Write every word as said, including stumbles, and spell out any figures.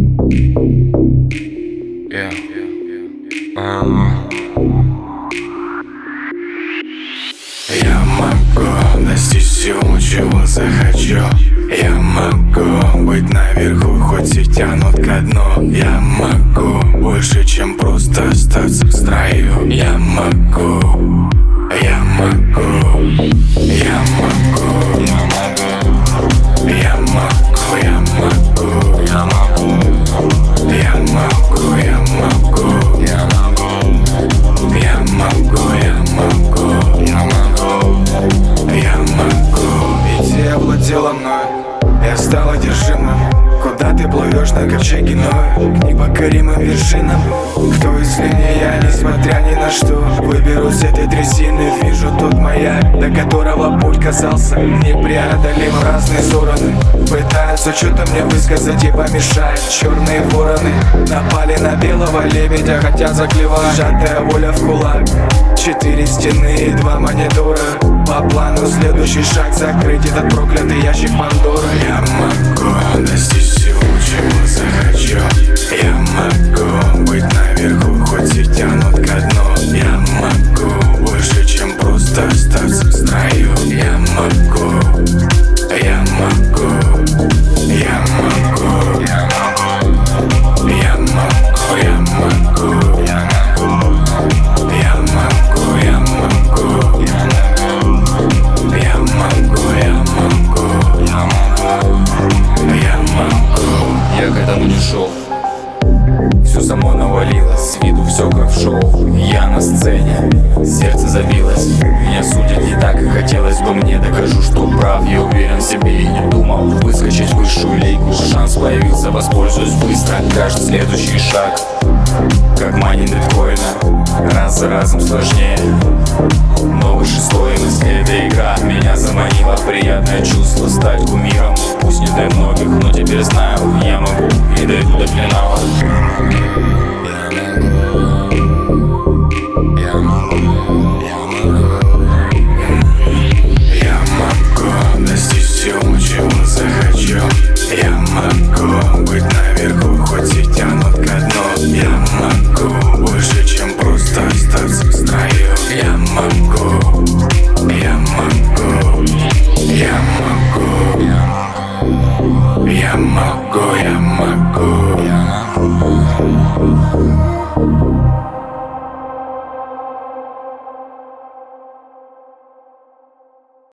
Yeah. Um. Я могу достичь всего, чего захочу. Я могу быть наверху, хоть и тянут ко дну. Я могу больше, чем просто остаться в строю. Я могу, я могу, я могу, я могу, я могу, я могу, я могу, я могу, я могу, я могу, я могу, я могу, я могу, я могу. Идея овладела мной, я стал одержимым. Куда ты плывешь на ковчеге Ноя, к непокоримым вершинам? Кто из линий я, несмотря ни на что, выберу с этой трясины. Вижу тут маяк, до которого путь казался непреодолим. Разные стороны пытаются что-то мне высказать и помешать. Черные вороны напали на белого лебедя, хотят заклевать. Сжатая воля в кулак, четыре стены и два монитора. По плану следующий шаг — закрыть этот проклятый ящик Пандоры. Я могу достичь всего, чего захочу. Я могу быть наверху, хоть и тянут ко дну. Я могу больше, чем просто остаться в строю. Я могу, я могу, я могу, я могу, я могу, я могу, я могу, я могу, я могу, я могу, я могу, я могу, я могу, я могу. Я к этому не шел, все само навалилось, с виду все как в шоу. Я на сцене, сердце забилось, меня судят не так, как хотелось бы мне. Докажу, что прав, я уверен в себе и не думал выскочить в высшую лигу. Шанс появился, воспользуюсь быстро, каждый следующий шаг как майнинг биткоина, раз за разом сложнее. Новый шестой мысль, эта игра меня заманила в приятное чувство стать кумиром. Пусть не для многих, но теперь знаю, я могу и дойду до финала.